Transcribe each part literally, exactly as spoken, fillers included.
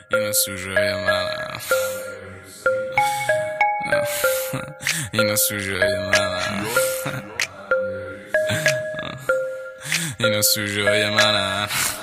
اینو سوژه منم اینو سوژه منم اینو سوژه منم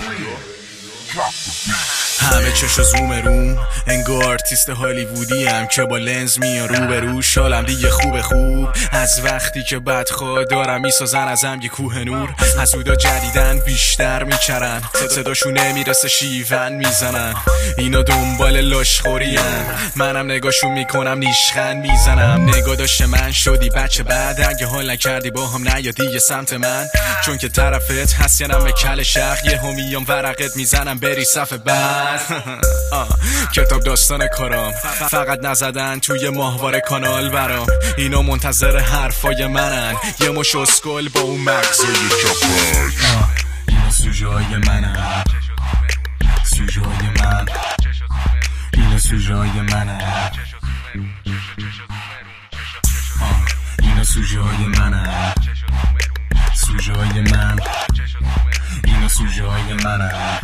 همه چشو زوم روم انگار آرتیست هالیوودی هم که با لنز میان رو به رو. شالم دیگه خوب خوب از وقتی که بدخواه دارم میسازن ازم یه کوه نور. حسودا جدیدن بیشتر میچرن صداشون نمیرسه شیون میزنن. اینا دنبال لاشخوری هن. منم نگاشون میکنم نیشخند میزنم. نگاه داشته من شدی بچه بعد اگه حال نکردی با هم نیا دیگه سمت من چون که طرفت هستینم به کل شخ یه همیام ورقت میزنم بری صف بعد. کتاب داستان کارام فقط نزدن توی ماهواره کانال برام. اینا منتظر حرفای منن یه مش اسکل با اون مغزای کپک. اینا سوژه های منن سوژه های من اینا سوژه های منن اینا سوژه های منن سوژه های من اینا سوژه های منن.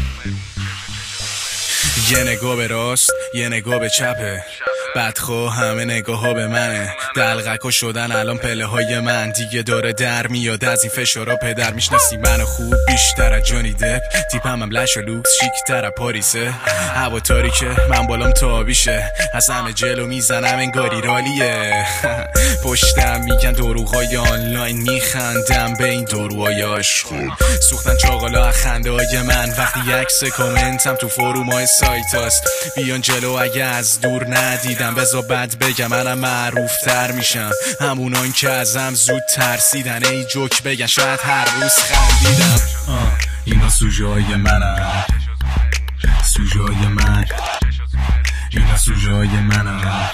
یه نگاه به راست یه نگاه به چپه بدخواه همه نگاه ها به منه. دلغکا شدن الان پله های من دیگه داره در میاد از این فشارا. پدر میشناسی منو خوب بیشتر از جانی دپ تیپم هم لش و لوکس شیکتر از پاریسه. هوا تاریکه من بالام تابیشه از همه جلو میزنم انگاری رالیه. پشتم میگن دروغای آنلاین میخندم به این دروهای عاشق. سوختن چاقالا خنده های من وقتی عکس کامنتم تو فروم های سایت هست. بیان جلو اگه از دور ندیدم بذار بد بگم منم معروف تر میشم. همونان که ازم زود ترسیدن ای جوک بگن شاید هر روز خندیدم. اینا سوژه های منم سوژه های من اینا سوژه های منم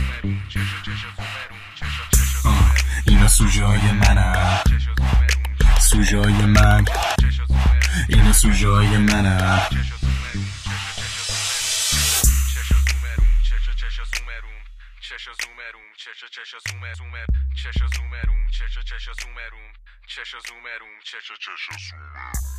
اینا سوژه های منم سوژه های من اینا سوژه های منم. چشا زومروم چشا چشا زومر زومر چشا زومروم چشا چشا زومروم چشا زومروم چشا چشا زومر